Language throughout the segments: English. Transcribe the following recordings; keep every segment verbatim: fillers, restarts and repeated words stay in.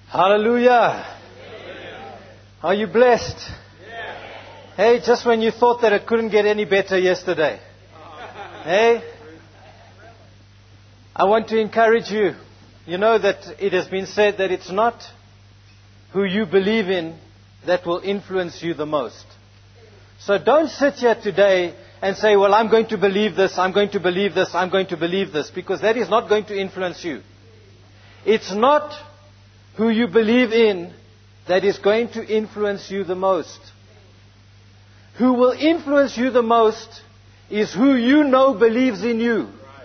Hallelujah. Are you blessed? Hey, just when you thought that it couldn't get any better yesterday. Hey, I want to encourage you. You know that it has been said that it's not who you believe in that will influence you the most. So don't sit here today and say, well, I'm going to believe this, I'm going to believe this, I'm going to believe this, because that is not going to influence you. It's not who you believe in that is going to influence you the most. Who will influence you the most is who you know believes in you.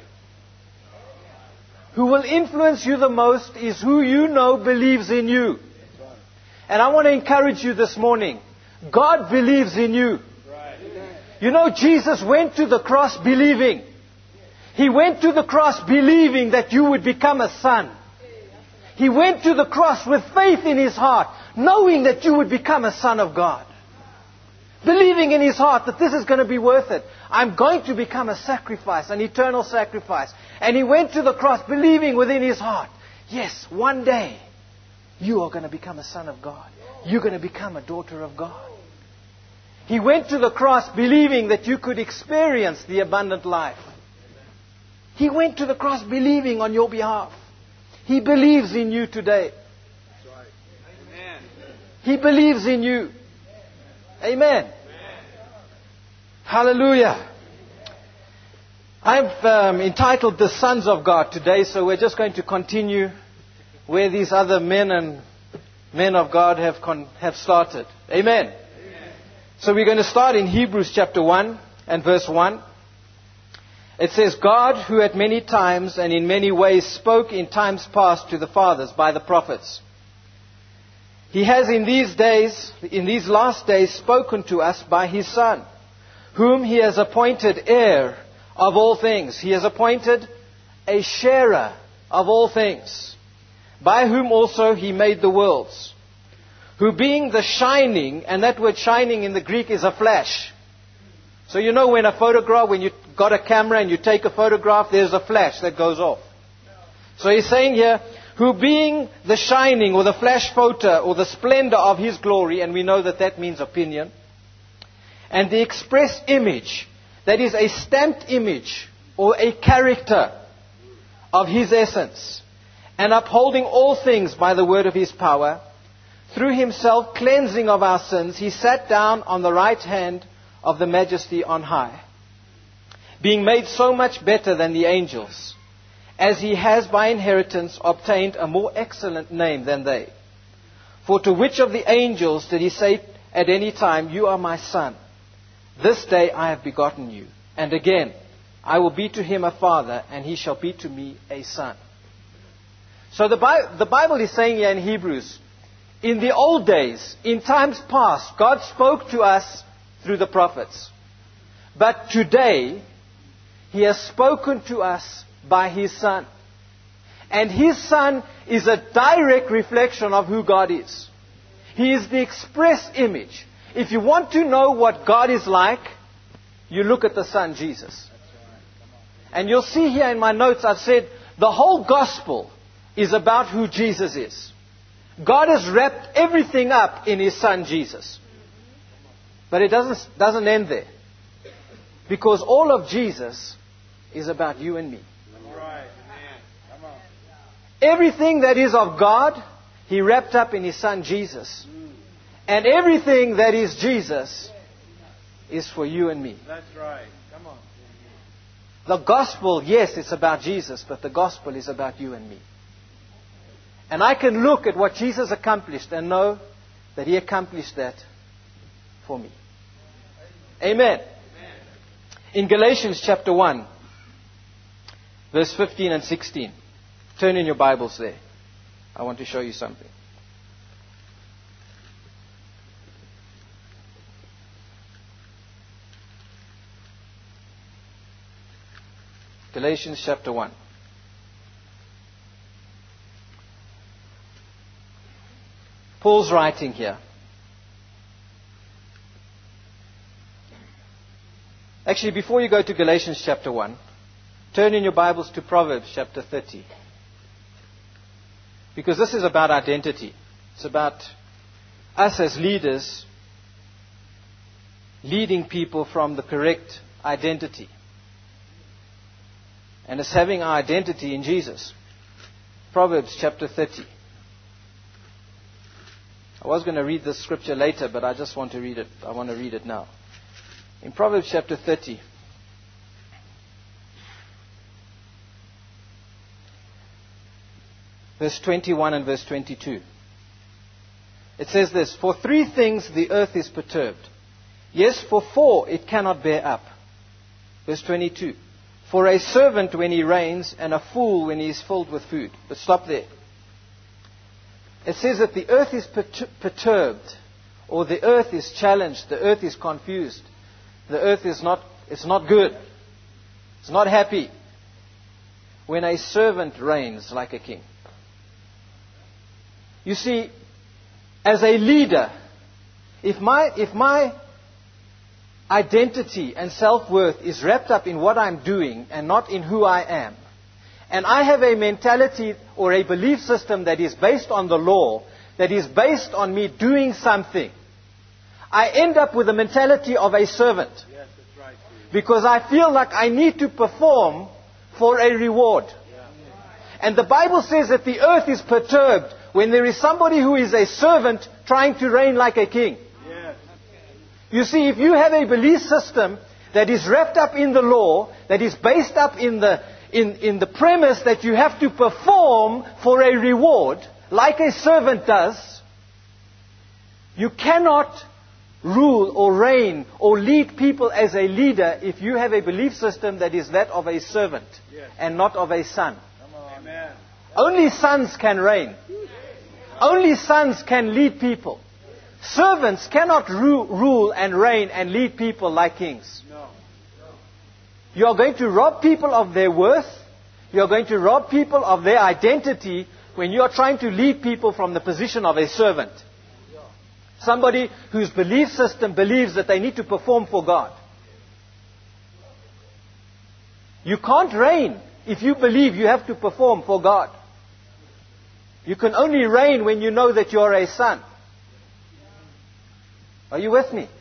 Who will influence you the most is who you know believes in you. And I want to encourage you this morning. God believes in you. You know, Jesus went to the cross believing. He went to the cross believing that you would become a son. He went to the cross with faith in his heart, knowing that you would become a son of God. Believing in his heart that this is going to be worth it. I'm going to become a sacrifice, an eternal sacrifice. And he went to the cross believing within his heart, yes, one day you are going to become a son of God. You're going to become a daughter of God. He went to the cross believing that you could experience the abundant life. He went to the cross believing on your behalf. He believes in you today. Amen. He believes in you. Amen. Amen. Hallelujah. I've um, entitled The Sons of God today, so we're just going to continue where these other men and men of God have con- have started. Amen. Amen. So we're going to start in Hebrews chapter one and verse one. It says, God, who at many times and in many ways spoke in times past to the fathers by the prophets, He has in these days, in these last days, spoken to us by His Son, whom He has appointed heir of all things. He has appointed a sharer of all things, by whom also He made the worlds, who being the shining, and that word shining in the Greek is a flash. So you know when a photograph, when you've got a camera and you take a photograph, there's a flash that goes off. So he's saying here, who being the shining or the flash photo or the splendor of His glory, and we know that that means opinion, and the express image, that is a stamped image or a character of His essence, and upholding all things by the word of His power, through Himself cleansing of our sins, He sat down on the right hand of the Majesty on high, being made so much better than the angels, as He has by inheritance obtained a more excellent name than they. For to which of the angels did He say at any time, you are my son, this day I have begotten you, and again, I will be to him a father, and he shall be to me a son. So the Bible, the Bible is saying here in Hebrews, in the old days, in times past, God spoke to us through the prophets. But today, He has spoken to us by His Son. And His Son is a direct reflection of who God is. He is the express image. If you want to know what God is like, you look at the Son, Jesus. And you'll see here in my notes, I've said, the whole gospel is about who Jesus is. God has wrapped everything up in His Son, Jesus. But it doesn't, doesn't end there. Because all of Jesus is about you and me. Right. Come on. Everything that is of God, He wrapped up in His Son, Jesus. And everything that is Jesus is for you and me. That's right. Come on. The gospel, yes, it's about Jesus, but the gospel is about you and me. And I can look at what Jesus accomplished and know that He accomplished that for me. Amen. Amen. In Galatians chapter one, verse fifteen and sixteen. Turn in your Bibles there. I want to show you something. Galatians chapter one. Paul's writing here. Actually, before you go to Galatians chapter one, turn in your Bibles to Proverbs chapter thirty. Because this is about identity. It's about us as leaders leading people from the correct identity. And it's having our identity in Jesus. Proverbs chapter thirty. I was going to read this scripture later, but I just want to read it. I want to read it now. In Proverbs chapter thirty, verse twenty-one and verse twenty-two. It says this, "For three things the earth is perturbed. Yes, for four it cannot bear up." Verse twenty-two. "For a servant when he reigns, and a fool when he is filled with food." But stop there. It says that the earth is pertur- perturbed, or the earth is challenged, the earth is confused. The earth is not, it's not good. It's not happy when a servant reigns like a king. You see, as a leader, if my, if my identity and self-worth is wrapped up in what I'm doing and not in who I am, and I have a mentality or a belief system that is based on the law, that is based on me doing something, I end up with the mentality of a servant. Yes, that's right. Because I feel like I need to perform for a reward. Yeah. And the Bible says that the earth is perturbed when there is somebody who is a servant trying to reign like a king. Yes. You see, if you have a belief system that is wrapped up in the law, that is based up in the in, in the premise that you have to perform for a reward, like a servant does, you cannot rule or reign or lead people as a leader if you have a belief system that is that of a servant. Yes. And not of a son. Come on. Amen. Only sons can reign. Only sons can lead people. Servants cannot ru- rule and reign and lead people like kings. No. You are going to rob people of their worth. You are going to rob people of their identity when you are trying to lead people from the position of a servant. Somebody whose belief system believes that they need to perform for God. You can't reign if you believe you have to perform for God. You can only reign when you know that you are a son. Are you with me?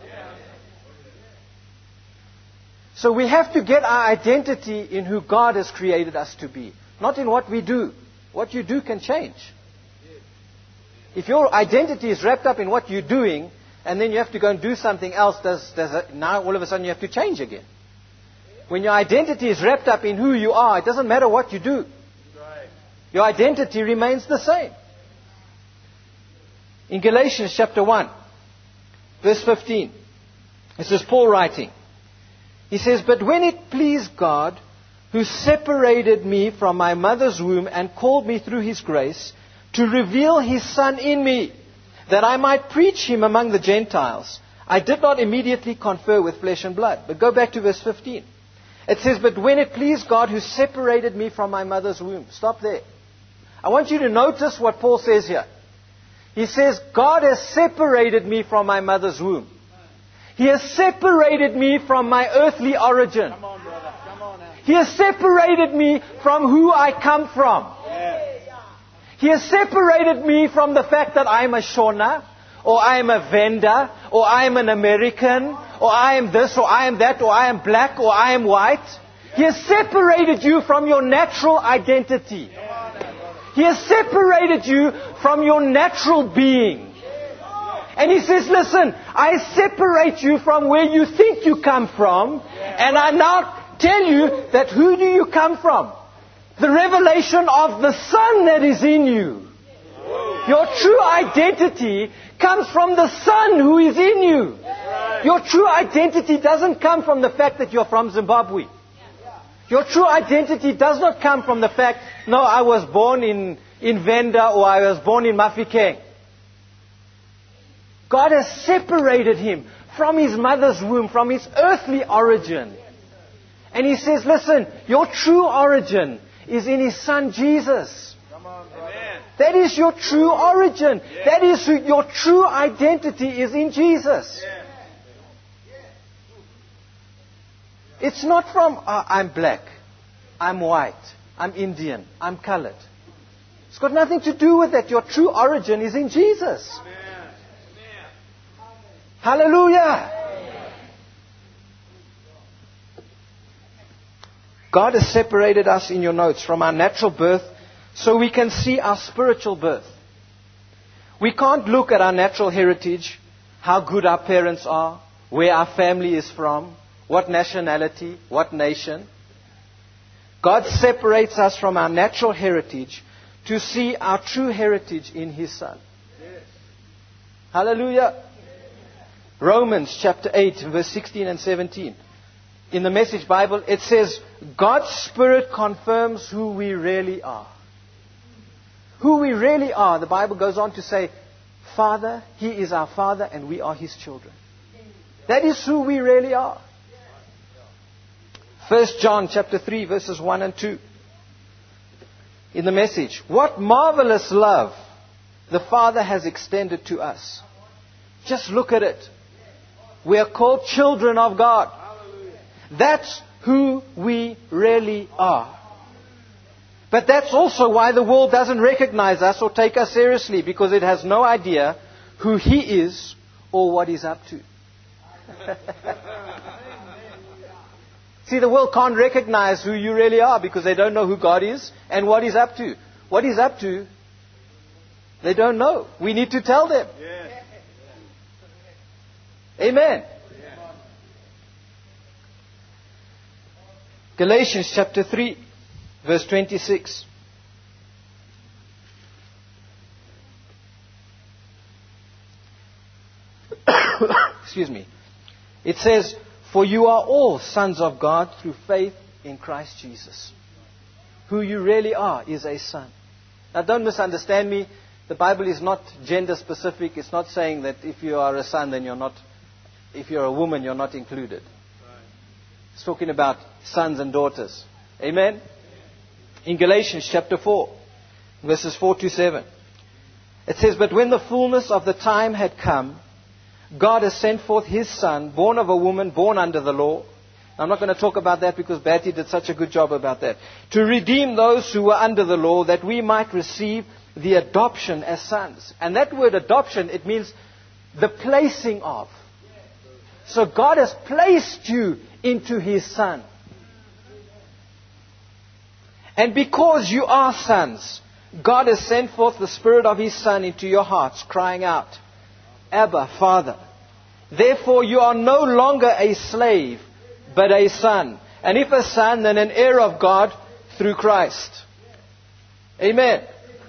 So we have to get our identity in who God has created us to be. Not in what we do. What you do can change. If your identity is wrapped up in what you're doing, and then you have to go and do something else, does, does it, now all of a sudden you have to change again. When your identity is wrapped up in who you are, it doesn't matter what you do. Your identity remains the same. In Galatians chapter one, verse fifteen, this is Paul writing. He says, "But when it pleased God, who separated me from my mother's womb and called me through His grace, to reveal His Son in me, that I might preach Him among the Gentiles, I did not immediately confer with flesh and blood." But go back to verse fifteen. It says, "But when it pleased God who separated me from my mother's womb." Stop there. I want you to notice what Paul says here. He says, God has separated me from my mother's womb. He has separated me from my earthly origin. Come on, brother. Come on now. He has separated me from who I come from. Yes. He has separated me from the fact that I am a Shona, or I am a Venda, or I am an American, or I am this, or I am that, or I am black, or I am white. He has separated you from your natural identity. He has separated you from your natural being. And He says, listen, I separate you from where you think you come from, and I now tell you that who do you come from? The revelation of the Son that is in you. Your true identity comes from the Son who is in you. Your true identity doesn't come from the fact that you're from Zimbabwe. Your true identity does not come from the fact, no, I was born in, in Venda or I was born in Mafikeng. God has separated him from his mother's womb, from his earthly origin. And He says, listen, your true origin is in His Son Jesus. Come on, brother. That is your true origin. That is who your true identity is in Jesus. It's not from, uh, I'm black, I'm white, I'm Indian, I'm colored. It's got nothing to do with that. Your true origin is in Jesus. Amen. Hallelujah. God has separated us in your notes from our natural birth so we can see our spiritual birth. We can't look at our natural heritage, how good our parents are, where our family is from, what nationality, what nation. God separates us from our natural heritage to see our true heritage in His Son. Yes. Hallelujah. Romans chapter eight, verse sixteen and seventeen. In the Message Bible, it says, God's Spirit confirms who we really are. Who we really are, the Bible goes on to say, Father, He is our Father and we are His children. That is who we really are. First John chapter three, verses one and two. In the Message, what marvelous love the Father has extended to us. Just look at it. We are called children of God. That's who we really are. But that's also why the world doesn't recognize us or take us seriously, because it has no idea who He is or what He's up to. See, the world can't recognize who you really are because they don't know who God is and what He's up to. What He's up to, they don't know. We need to tell them. Yes. Amen. Galatians chapter three, verse twenty-six. Excuse me. It says, for you are all sons of God through faith in Christ Jesus. Who you really are is a son. Now don't misunderstand me. The Bible is not gender specific. It's not saying that if you are a son, then you're not, if you're a woman, you're not included. It's talking about sons and daughters. Amen? In Galatians chapter four, verses four to seven. It says, but when the fullness of the time had come, God has sent forth His Son, born of a woman, born under the law. I'm not going to talk about that because Betty did such a good job about that. To redeem those who were under the law, that we might receive the adoption as sons. And that word adoption, it means the placing of. So God has placed you into His Son. And because you are sons, God has sent forth the Spirit of His Son into your hearts, crying out, Abba, Father. Therefore you are no longer a slave, but a son. And if a son, then an heir of God through Christ. Amen.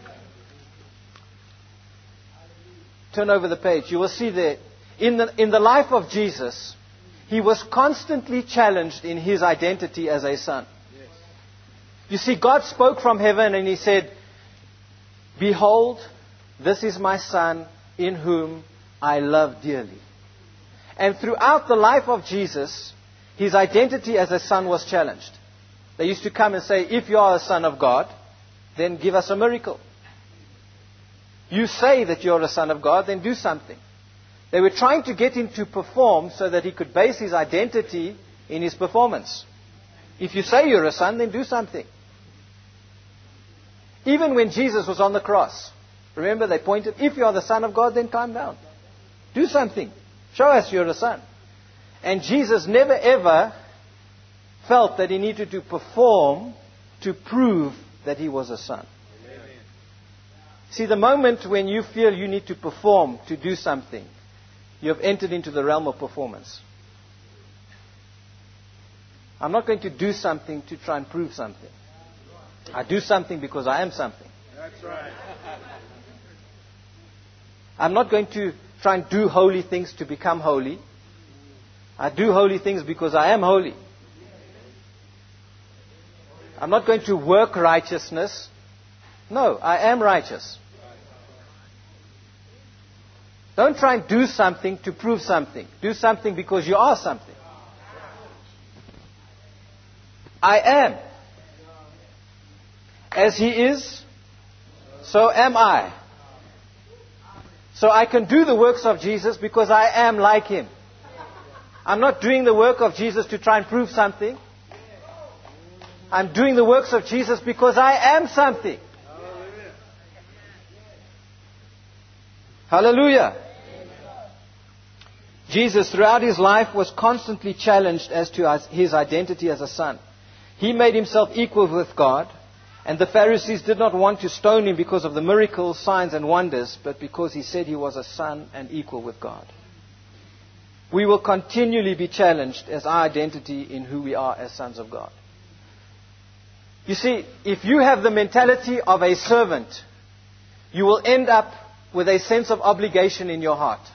Turn over the page. You will see there, in the, in the life of Jesus, He was constantly challenged in His identity as a son. Yes. You see, God spoke from heaven and He said, behold, this is my Son in whom I love dearly. And throughout the life of Jesus, His identity as a son was challenged. They used to come and say, if you are a son of God, then give us a miracle. You say that you're a son of God, then do something. They were trying to get Him to perform so that He could base His identity in His performance. If you say you're a son, then do something. Even when Jesus was on the cross, remember they pointed, if you are the Son of God, then climb down. Do something. Show us you're a son. And Jesus never ever felt that He needed to perform to prove that He was a son. Amen. See, the moment when you feel you need to perform to do something, you have entered into the realm of performance. I'm not going to do something to try and prove something. I do something because I am something. That's right. I'm not going to try and do holy things to become holy. I do holy things because I am holy. I'm not going to work righteousness. No, I am righteous. Don't try and do something to prove something. Do something because you are something. I am. As He is, so am I. So I can do the works of Jesus because I am like Him. I'm not doing the work of Jesus to try and prove something. I'm doing the works of Jesus because I am something. Hallelujah. Jesus, throughout his life, was constantly challenged as to his identity as a son. He made himself equal with God, and the Pharisees did not want to stone him because of the miracles, signs, and wonders, but because he said he was a son and equal with God. We will continually be challenged as our identity in who we are as sons of God. You see, if you have the mentality of a servant, you will end up with a sense of obligation in your heart.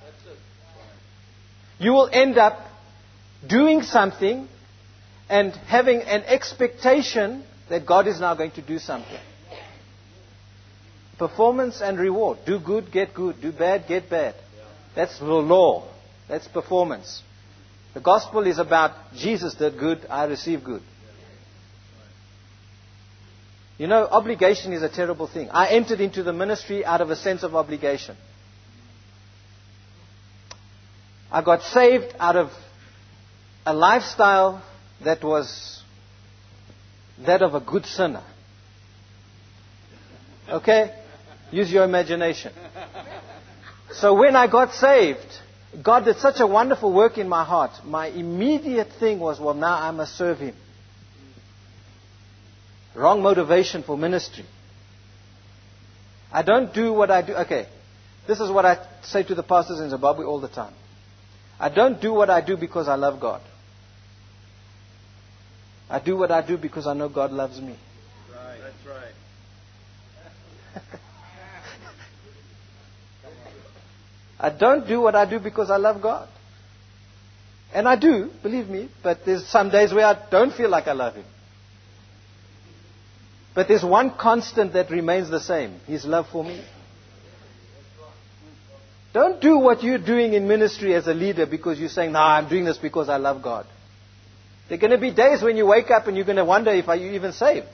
You will end up doing something and having an expectation that God is now going to do something. Performance and reward. Do good, get good. Do bad, get bad. That's the law. That's performance. The gospel is about Jesus did good, I receive good. You know, obligation is a terrible thing. I entered into the ministry out of a sense of obligation. I got saved out of a lifestyle that was that of a good sinner. Okay? Use your imagination. So when I got saved, God did such a wonderful work in my heart. My immediate thing was, well, now I must serve Him. Wrong motivation for ministry. I don't do what I do. Okay, this is what I say to the pastors in Zimbabwe all the time. I don't do what I do because I love God. I do what I do because I know God loves me. Right. That's right. I don't do what I do because I love God. And I do, believe me, but there's some days where I don't feel like I love Him. But there's one constant that remains the same. His love for me. Don't do what you're doing in ministry as a leader because you're saying, no, I'm doing this because I love God. There are going to be days when you wake up and you're going to wonder if are you even saved.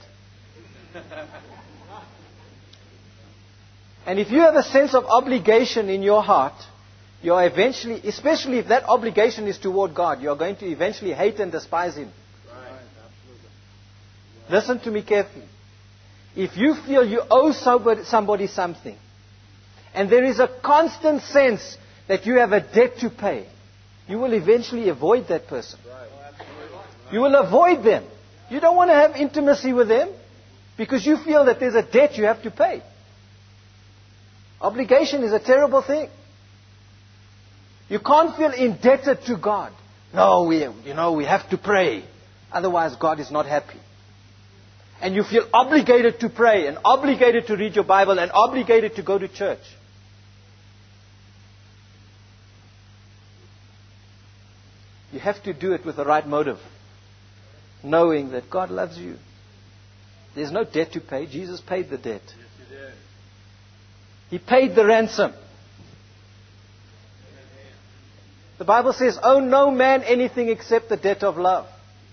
And if you have a sense of obligation in your heart, you're eventually, especially if that obligation is toward God, you're going to eventually hate and despise Him. Right. Listen to me carefully. If you feel you owe somebody, somebody something, and there is a constant sense that you have a debt to pay, you will eventually avoid that person. Right. You will avoid them. You don't want to have intimacy with them because you feel that there's a debt you have to pay. Obligation is a terrible thing. You can't feel indebted to God. No, we, you know, we have to pray. Otherwise, God is not happy. And you feel obligated to pray and obligated to read your Bible and obligated to go to church. You have to do it with the right motive. Knowing that God loves you. There's no debt to pay. Jesus paid the debt. Yes, He did. He paid the ransom. The Bible says, owe no man anything except the debt of love.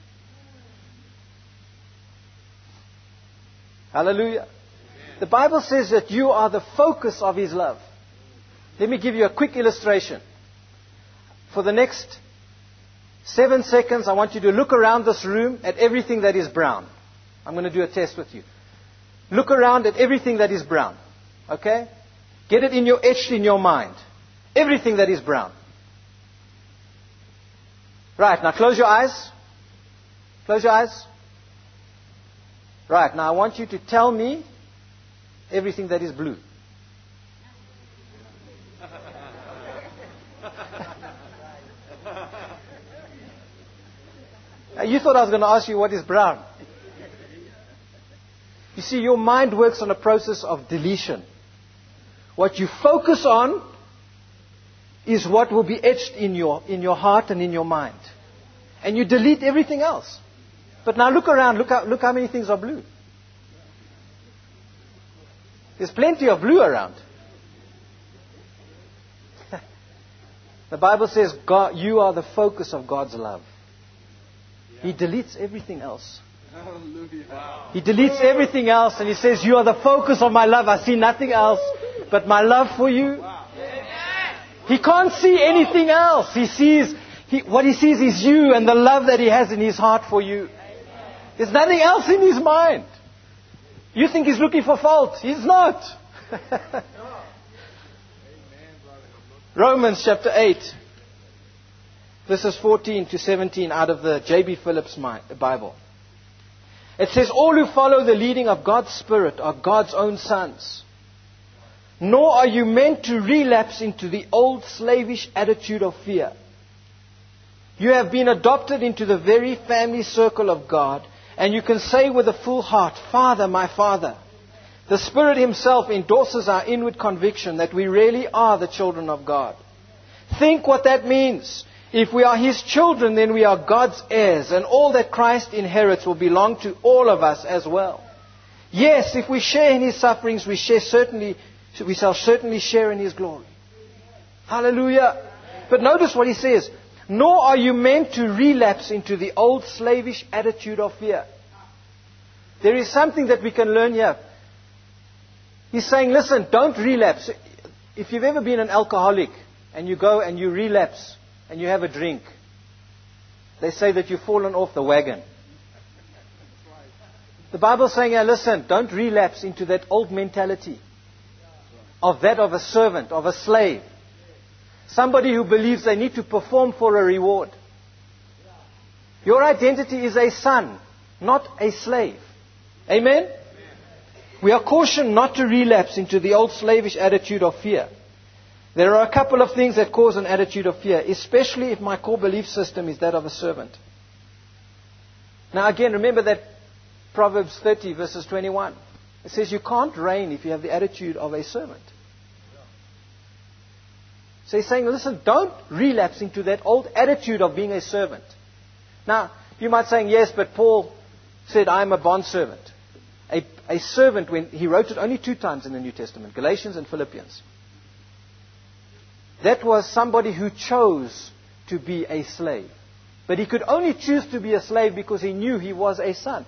Hallelujah. The Bible says that you are the focus of His love. Let me give you a quick illustration. For the next seven seconds, I want you to look around this room at everything that is brown. I'm going to do a test with you. Look around at everything that is brown. Okay? Get it in your etched in your mind. Everything that is brown. Right, now close your eyes. Close your eyes. Right, now I want you to tell me everything that is blue. You thought I was going to ask you what is brown. You see, your mind works on a process of deletion. What you focus on is what will be etched in your, in your heart and in your mind. And you delete everything else. But now look around. Look how, look how many things are blue. There's plenty of blue around. The Bible says God, you are the focus of God's love. He deletes everything else. Hallelujah. Wow. He deletes everything else and He says, you are the focus of my love. I see nothing else but my love for you. Wow. He can't see anything else. He sees, he, what he sees is you and the love that He has in His heart for you. There's nothing else in His mind. You think He's looking for fault. He's not. Romans chapter eight, verses fourteen to seventeen out of the J B Phillips Bible. It says, all who follow the leading of God's Spirit are God's own sons. Nor are you meant to relapse into the old slavish attitude of fear. You have been adopted into the very family circle of God, and you can say with a full heart, Father, my Father. The Spirit Himself endorses our inward conviction that we really are the children of God. Think what that means. If we are His children, then we are God's heirs, and all that Christ inherits will belong to all of us as well. Yes, if we share in His sufferings, we share certainly, we shall certainly share in His glory. Hallelujah. But notice what He says. Nor are you meant to relapse into the old slavish attitude of fear. There is something that we can learn here. He's saying, listen, don't relapse. If you've ever been an alcoholic and you go and you relapse and you have a drink, they say that you've fallen off the wagon. The Bible's saying, yeah, listen, don't relapse into that old mentality of that of a servant, of a slave. Somebody who believes they need to perform for a reward. Your identity is a son, not a slave. Amen? We are cautioned not to relapse into the old slavish attitude of fear. There are a couple of things that cause an attitude of fear, especially if my core belief system is that of a servant. Now again, remember that Proverbs thirty verses twenty-one. It says you can't reign if you have the attitude of a servant. So he's saying, listen, don't relapse into that old attitude of being a servant. Now, you might say, yes, but Paul said, I'm a bondservant. A, a servant, when he wrote it only two times in the New Testament, Galatians and Philippians. That was somebody who chose to be a slave. But he could only choose to be a slave because he knew he was a son.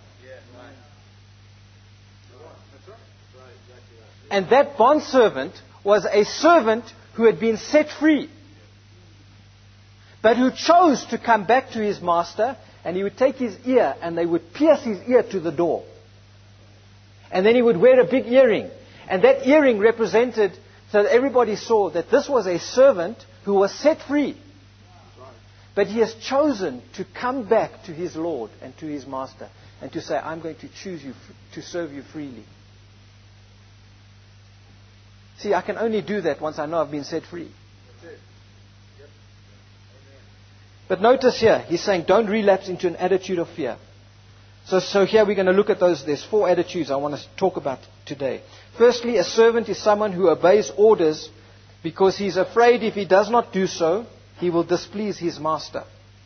And that bondservant was a servant who had been set free, but who chose to come back to his master, and he would take his ear and they would pierce his ear to the door. And then he would wear a big earring. And that earring represented, so that everybody saw that this was a servant who was set free. But he has chosen to come back to his Lord and to his master and to say, I'm going to choose you to serve you freely. See, I can only do that once I know I've been set free. That's it. Yep. But notice here, he's saying don't relapse into an attitude of fear. So, so here we're going to look at those. There's four attitudes I want to talk about today. Firstly, a servant is someone who obeys orders because he's afraid if he does not do so, he will displease his master.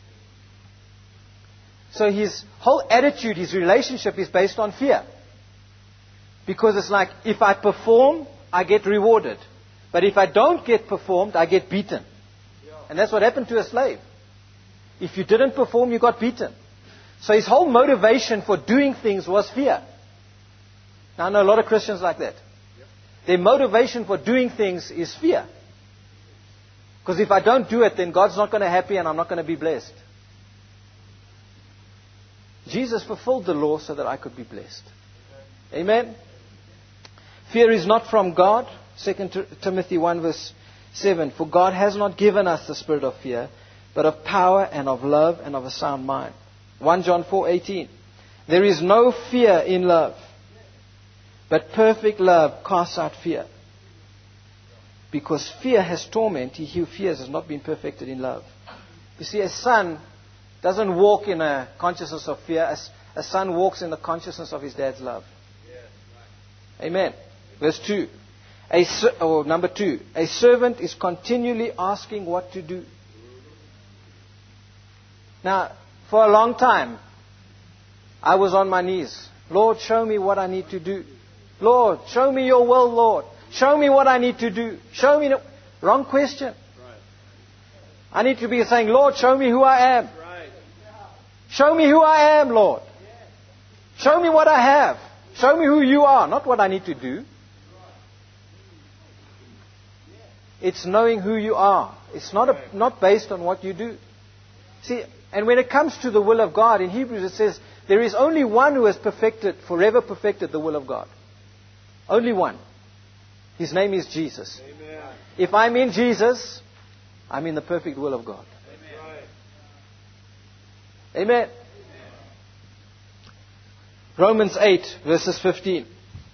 So his whole attitude, his relationship is based on fear. Because it's like, if I perform, I get rewarded. But if I don't get performed, I get beaten. And that's what happened to a slave. If you didn't perform, you got beaten. So his whole motivation for doing things was fear. Now I know a lot of Christians like that. Their motivation for doing things is fear. Because if I don't do it, then God's not going to be happy and I'm not going to be blessed. Jesus fulfilled the law so that I could be blessed. Amen? Fear is not from God. Second Timothy one verse seven. For God has not given us the spirit of fear, but of power and of love and of a sound mind. First John four eighteen. There is no fear in love, but perfect love casts out fear. Because fear has torment, he who fears has not been perfected in love. You see, a son doesn't walk in a consciousness of fear. A, a son walks in the consciousness of his dad's love. Amen. Verse two. A, or number two. A servant is continually asking what to do. Now, for a long time, I was on my knees. Lord, show me what I need to do. Lord, show me your will, Lord. Show me what I need to do. Show me... No... Wrong question. Right. I need to be saying, Lord, show me who I am. Right. Show me who I am, Lord. Show me what I have. Show me who you are, not what I need to do. It's knowing who you are. It's not a, not based on what you do. See, and when it comes to the will of God, in Hebrews it says, there is only one who has perfected, forever perfected the will of God. Only one. His name is Jesus. Amen. If I'm in Jesus, I'm in the perfect will of God. Amen. Amen. Romans eight, verses fifteen.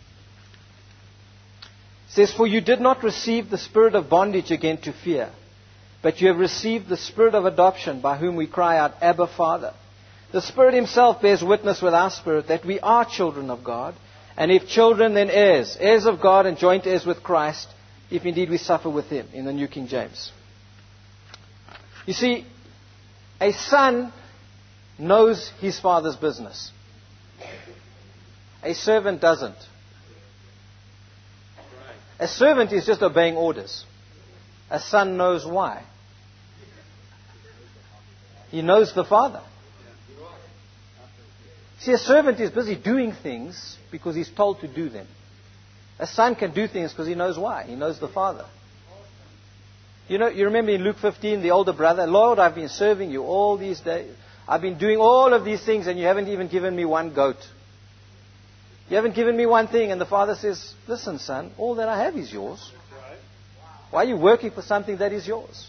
Says, for you did not receive the spirit of bondage again to fear, but you have received the spirit of adoption, by whom we cry out, Abba, Father. The Spirit Himself bears witness with our spirit that we are children of God, and if children, then heirs, heirs of God and joint heirs with Christ, if indeed we suffer with Him, in the New King James. You see, a son knows his father's business. A servant doesn't. A servant is just obeying orders. A son knows why. He knows the father. See, a servant is busy doing things because he's told to do them. A son can do things because he knows why. He knows the father. You know, you remember in Luke fifteen, the older brother, Lord, I've been serving you all these days. I've been doing all of these things and you haven't even given me one goat. You haven't given me one thing. And the father says, listen, son, all that I have is yours. Why are you working for something that is yours?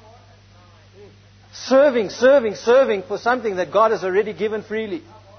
Serving, serving, serving for something that God has already given freely.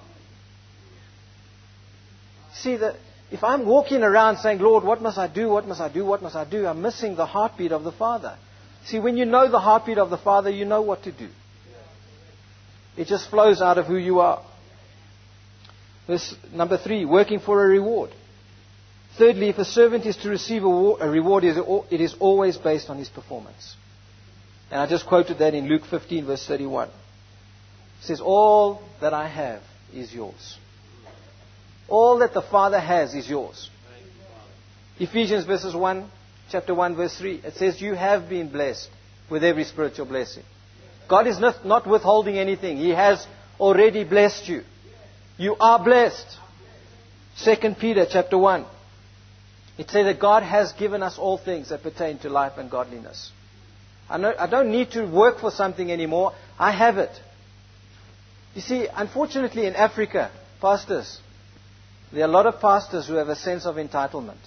See, that if I'm walking around saying, Lord, what must I do, what must I do, what must I do? I'm missing the heartbeat of the Father. See, when you know the heartbeat of the Father, you know what to do. It just flows out of who you are. Verse number three, working for a reward. Thirdly, if a servant is to receive a reward, it is always based on his performance. And I just quoted that in Luke fifteen, verse thirty-one. It says, all that I have is yours. All that the Father has is yours. Ephesians verses one, chapter one, verse three. It says, you have been blessed with every spiritual blessing. God is not, not withholding anything. He has already blessed you. You are blessed. Second Peter chapter one. It says that God has given us all things that pertain to life and godliness. I, know, I don't need to work for something anymore. I have it. You see, unfortunately in Africa, pastors, there are a lot of pastors who have a sense of entitlement.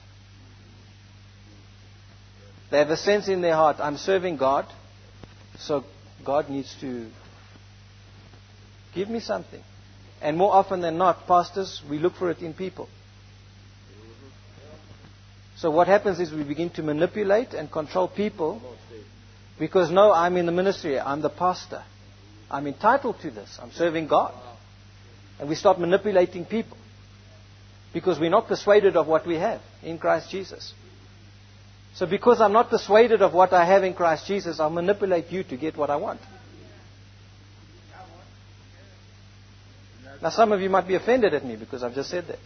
They have a sense in their heart, I'm serving God, so God needs to give me something. And more often than not, pastors, we look for it in people. So what happens is we begin to manipulate and control people because, no, I'm in the ministry, I'm the pastor. I'm entitled to this. I'm serving God. And we start manipulating people. Because we're not persuaded of what we have in Christ Jesus. So because I'm not persuaded of what I have in Christ Jesus, I'll manipulate you to get what I want. Now some of you might be offended at me because I've just said that.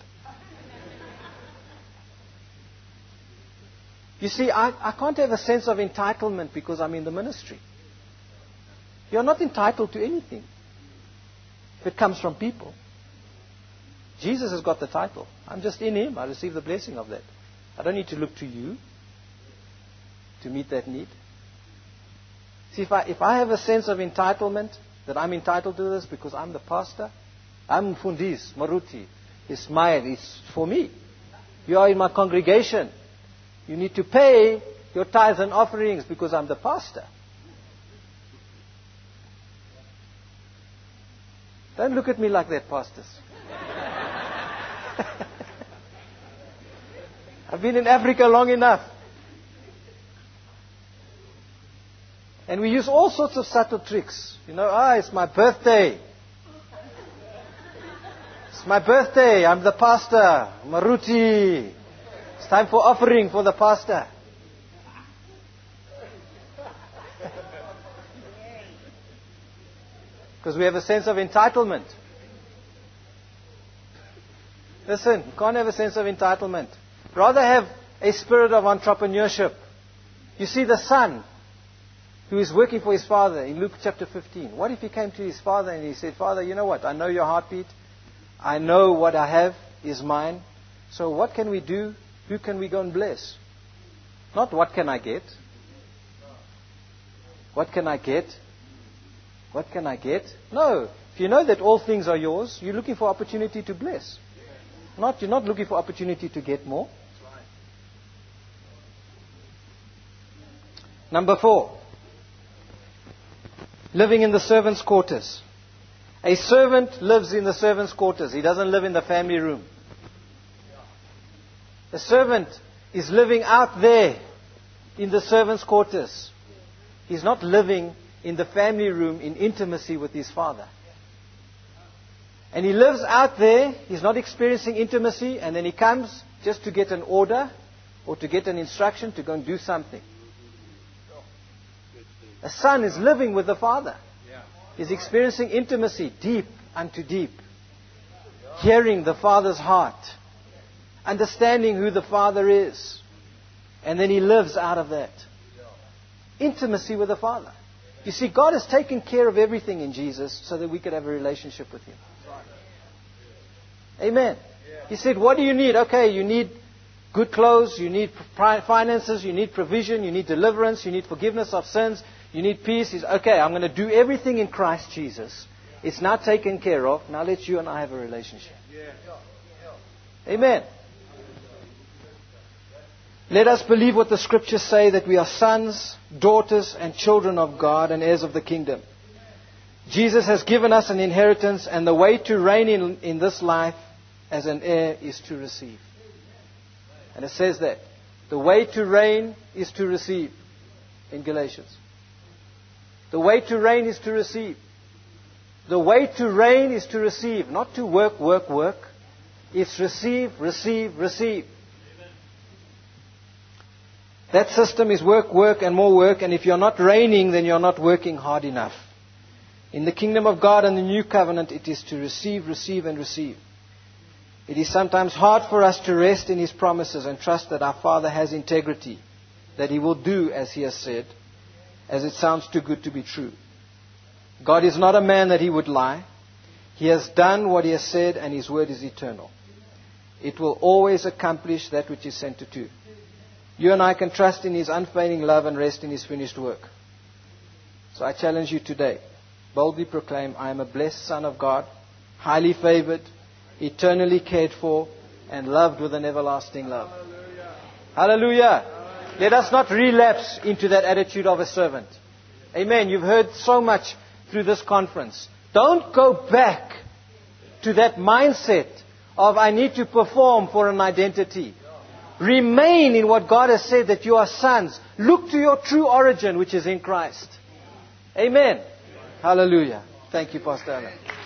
You see, I, I can't have a sense of entitlement because I'm in the ministry. You're not entitled to anything if it comes from people. Jesus has got the title. I'm just in Him. I receive the blessing of that. I don't need to look to you to meet that need. See, if I, if I have a sense of entitlement, that I'm entitled to this because I'm the pastor, I'm Fundis, Maruti, Ismail, it's for me. You are in my congregation. You need to pay your tithes and offerings because I'm the pastor. Don't look at me like that, pastors. I've been in Africa long enough. And we use all sorts of subtle tricks. You know, ah, it's my birthday. It's my birthday. I'm the pastor. Maruti. It's time for offering for the pastor. Because we have a sense of entitlement. Listen, you can't have a sense of entitlement. Rather have a spirit of entrepreneurship. You see, the son who is working for his father in Luke chapter fifteen. What if he came to his father and he said, Father, you know what? I know your heartbeat. I know what I have is mine. So what can we do? Who can we go and bless? Not what can I get? What can I get? What can I get? No. If you know that all things are yours, you're looking for opportunity to bless. Not, you're not looking for opportunity to get more. Number four. living in the servant's quarters. A servant lives in the servant's quarters. He doesn't live in the family room. A servant is living out there in the servant's quarters. He's not living in the family room in intimacy with his father. And he lives out there. He's not experiencing intimacy. And then he comes just to get an order or to get an instruction to go and do something. A son is living with the father. He's experiencing intimacy deep unto deep. Hearing the father's heart. Understanding who the father is. And then he lives out of that. Intimacy with the father. You see, God has taken care of everything in Jesus so that we could have a relationship with Him. Amen. He said, what do you need? Okay, you need good clothes, you need finances, you need provision, you need deliverance, you need forgiveness of sins, you need peace. He's, okay, I'm going to do everything in Christ Jesus. It's now taken care of. Now let you and I have a relationship. Amen. Let us believe what the Scriptures say, that we are sons, daughters, and children of God and heirs of the kingdom. Jesus has given us an inheritance, and the way to reign in, in this life as an heir is to receive. And it says that. The way to reign is to receive in Galatians. The way to reign is to receive. The way to reign is to receive, not to work, work, work. It's receive, receive, receive. That system is work, work, and more work. And if you're not reigning, then you're not working hard enough. In the kingdom of God and the new covenant, it is to receive, receive, and receive. It is sometimes hard for us to rest in His promises and trust that our Father has integrity, that He will do as He has said, as it sounds too good to be true. God is not a man that He would lie. He has done what He has said, and His word is eternal. It will always accomplish that which is sent to do. You and I can trust in His unfailing love and rest in His finished work. So I challenge you today. Boldly proclaim, I am a blessed son of God, highly favored, eternally cared for, and loved with an everlasting love. Hallelujah. Hallelujah. Let us not relapse into that attitude of a servant. Amen. You've heard so much through this conference. Don't go back to that mindset of I need to perform for an identity. Remain in what God has said, that you are sons. Look to your true origin, which is in Christ. Amen. Hallelujah. Thank you, Pastor Alan.